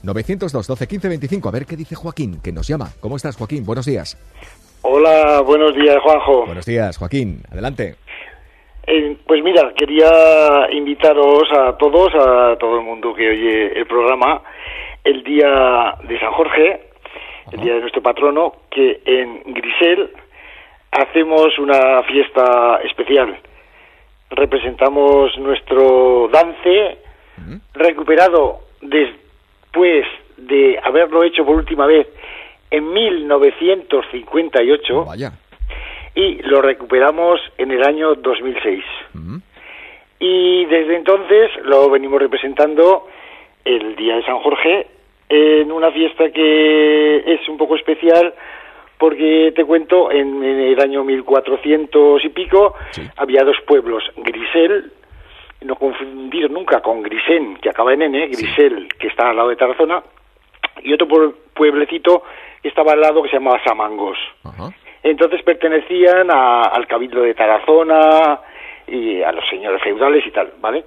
902 12 15 25. A ver qué dice Joaquín, que nos llama. ¿Cómo estás, Joaquín? Buenos días. Hola, buenos días, Juanjo. Buenos días, Joaquín. Adelante. Pues mira, quería invitaros a todo el mundo que oye el programa, el día de San Jorge, el día de nuestro patrono, que en Grisel hacemos una fiesta especial. Representamos nuestro dance, recuperado después de haberlo hecho por última vez en 1958. Vaya. Y lo recuperamos en el año 2006. Y desde entonces lo venimos representando el día de San Jorge en una fiesta que es un poco especial porque, te cuento, en el año 1400 y pico había dos pueblos, Grisel, no confundir nunca con Grisén, que acaba en N, Grisel, que está al lado de Tarazona, y otro pueblecito que estaba al lado que se llamaba Samangos. Entonces pertenecían al cabildo de Tarazona y a los señores feudales y tal, ¿vale?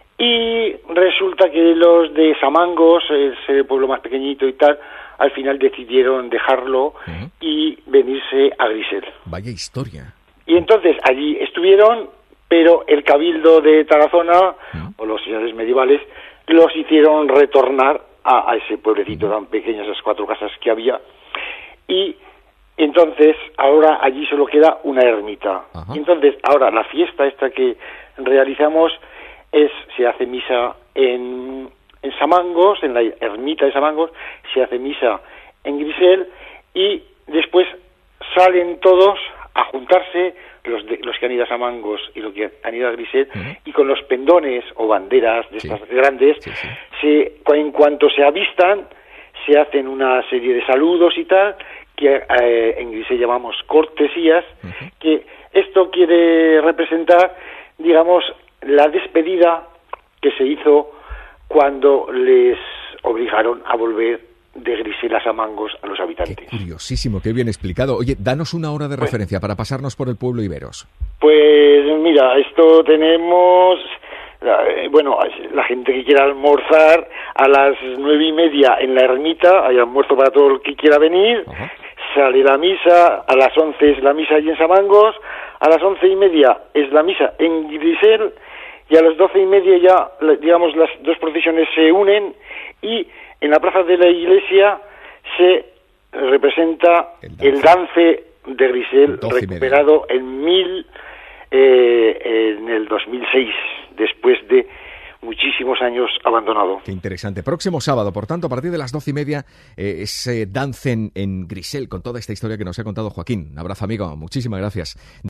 Y resulta que los de Samangos, ese pueblo más pequeñito y tal, al final decidieron dejarlo y venirse a Grisel. Vaya historia. Y entonces allí estuvieron, pero el cabildo de Tarazona, o los señores medievales, los hicieron retornar a ese pueblecito tan pequeño, esas 4 casas que había, y entonces ahora allí solo queda una ermita. Entonces ahora la fiesta esta que realizamos se hace misa en Samangos, en la ermita de Samangos, se hace misa en Grisel, y después salen todos a juntarse, los que han ido a Samangos y los que han ido a Grisel, y con los pendones o banderas de estas grandes, en cuanto se avistan, se hacen una serie de saludos y tal, que en Grisel llamamos cortesías, que esto quiere representar, digamos, la despedida que se hizo cuando les obligaron a volver de Grisel a Samangos a los habitantes. Qué curiosísimo, qué bien explicado. Oye, danos una hora de referencia para pasarnos por el pueblo Iberos. Pues mira, esto tenemos... Bueno, la gente que quiera almorzar a las 9:30 en la ermita, hay almuerzo para todo el que quiera venir, sale la misa, a las 11 es la misa allí en Samangos, a las 11:30 es la misa en Grisel, y a las 12:30 ya, digamos, las dos procesiones se unen, y en la plaza de la iglesia se representa el dance de Grisel, recuperado en el 2006, después de muchísimos años abandonado. Qué interesante. Próximo sábado, por tanto, a partir de las 12:30, ese dance en Grisel, con toda esta historia que nos ha contado Joaquín. Un abrazo, amigo. Muchísimas gracias.